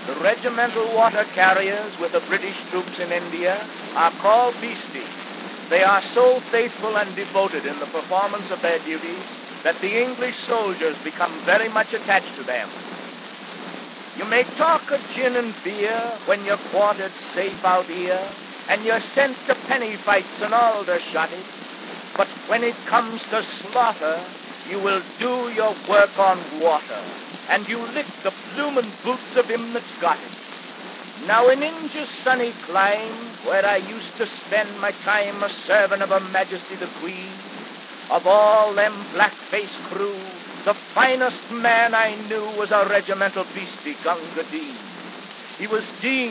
The regimental water carriers with the British troops in India are called beasties. They are so faithful and devoted in the performance of their duties that the English soldiers become very much attached to them. You may talk of gin and beer when you're quartered safe out here, and you're sent to penny fights and Aldershot, but when it comes to slaughter, you will do your work on water, and you lick the bloomin' boots of him that's got it. Now in India's sunny clime, where I used to spend my time a serving of Her Majesty the Queen, of all them black-faced crew, the finest man I knew was a regimental beastie, Gunga Din. He was Dean,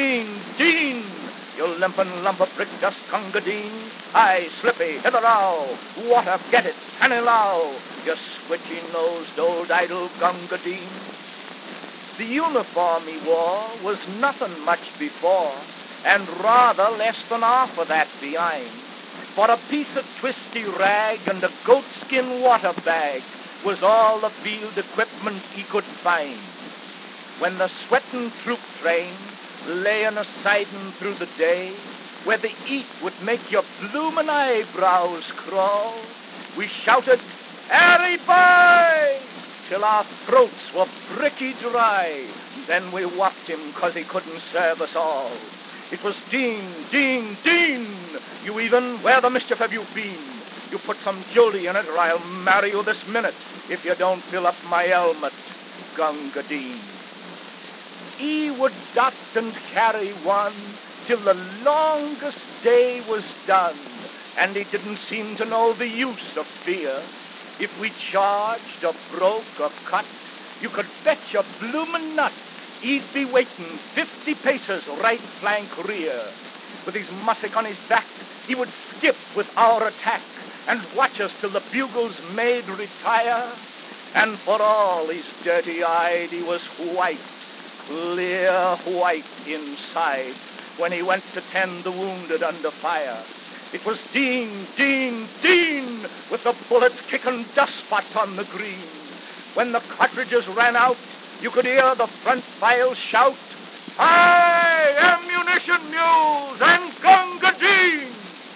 you limpin' lump of brick dust, Gunga Din. Aye, Slippy, hitherao, water, get it, Tanilao, you squidgy-nosed old idol, Gunga Din. The uniform he wore was nothing much before, and rather less than half of that behind. For a piece of twisty rag and a goatskin water bag was all the field equipment he could find. When the sweating troop train lay on a siding through the day, where the heat would make your bloomin' eyebrows crawl, we shouted, "Harry boy!" till our throats were bricky dry. Then we whopped him 'cause he couldn't serve us all. It was Dean, you even, where the mischief have you been? You put some Julie in it or I'll marry you this minute if you don't fill up my helmet, Gunga Din. He would dot and carry one till the longest day was done, and he didn't seem to know the use of fear. If we charged or broke or cut, you could bet your bloomin' nut he'd be waiting 50 paces right flank rear. With his mussick on his back, he would skip with our attack and watch us till the bugles made retire. And for all his dirty-eyed, he was white, clear white inside when he went to tend the wounded under fire. It was Dean, with the bullets kicking dust spots on the green. When the cartridges ran out, you could hear the front file shout, "High ammunition mules and Gunga Din!"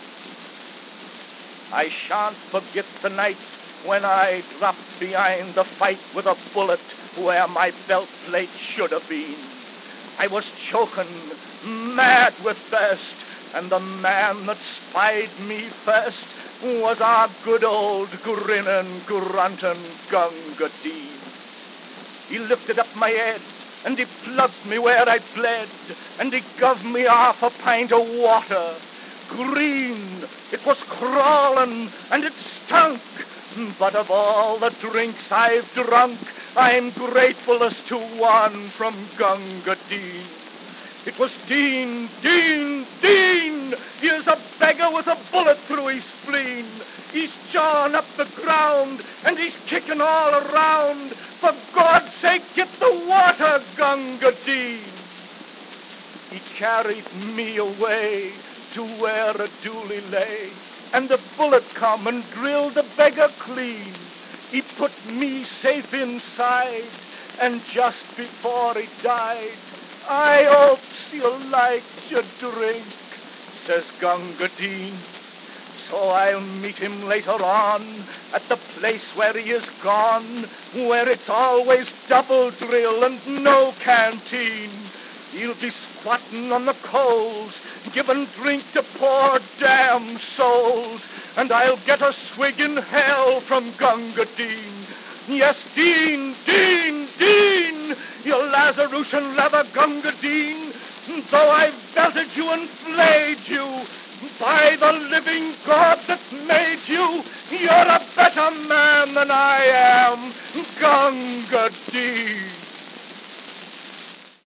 I shan't forget the night when I dropped behind the fight with a bullet where my belt plate should have been. I was choking, mad with thirst, and the man that spied me first was our good old grinning, grunting Gunga Din. He lifted up my head, and he plugged me where I bled, and he gave me half a pint of water. Green, it was crawling, and it stunk, but of all the drinks I've drunk, I'm gratefulest to one from Gunga Din. It was Dean, here's a beggar with a bullet through his spleen. He's jawing up the ground, and he's kicking all around. For God's sake, get the water, Gunga Din. He carried me away to where a dooley lay, and the bullet come and drilled the beggar clean. He put me safe inside, and just before he died, "I hope you like your drink," says Gunga Din. So I'll meet him later on at the place where he is gone, where it's always double drill and no canteen. He'll be squatting on the coals, giving drink to poor damn souls, and I'll get a swig in hell from Gunga Din. Yes, Dean, you Lazarusian leather Gunga Din, though I've belted you and flayed you, by the living God that made you, you're a better man than I am, Gunga Din.